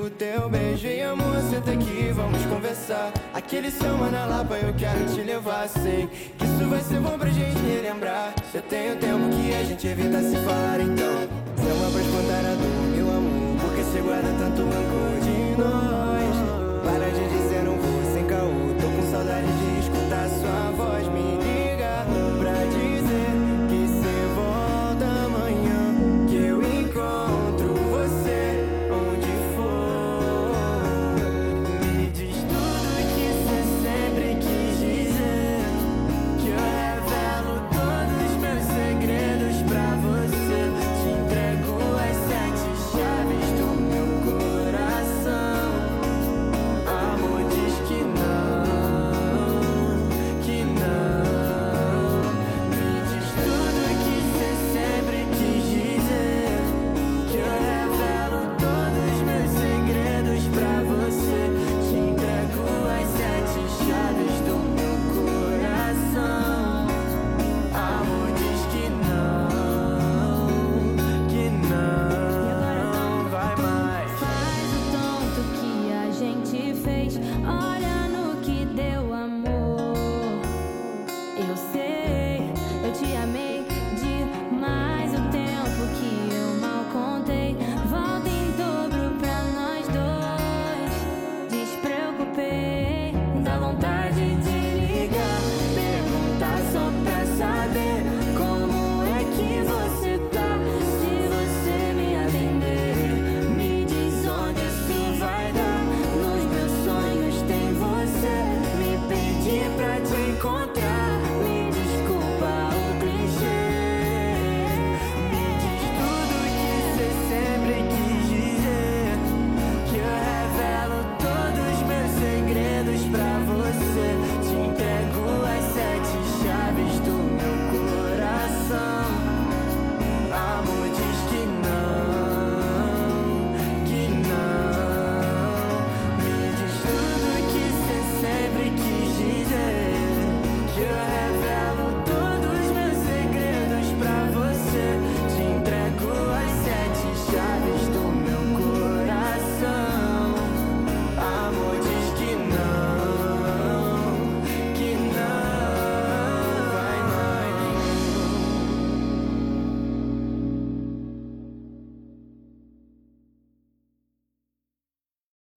o teu beijo. E amor, senta aqui, vamos conversar. Aquele samba na Lapa, eu quero te levar. Sei que isso vai ser bom pra gente relembrar. Já tem um tempo que a gente evita se falar, então samba pra espantar a dor, meu amor. Porque cê guarda tanto rancor de nós. Para de dizer não vou sem caô. Tô com saudade de escutar sua voz. Me liga pra dizer que cê volta amanhã, que eu encontro você onde for. Me diz tudo que cê sempre quis dizer, que eu revelo todos os meus segredos pra você. Te entrego as 7 chaves do meu coração. Amor, diz que não, que não. Me diz tudo que cê sempre quis dizer, que eu revelo todos os meus segredos pra você. Te entrego as 7 chaves do meu coração. Amor, diz que não vai mais. Faz o tonto que a gente fez.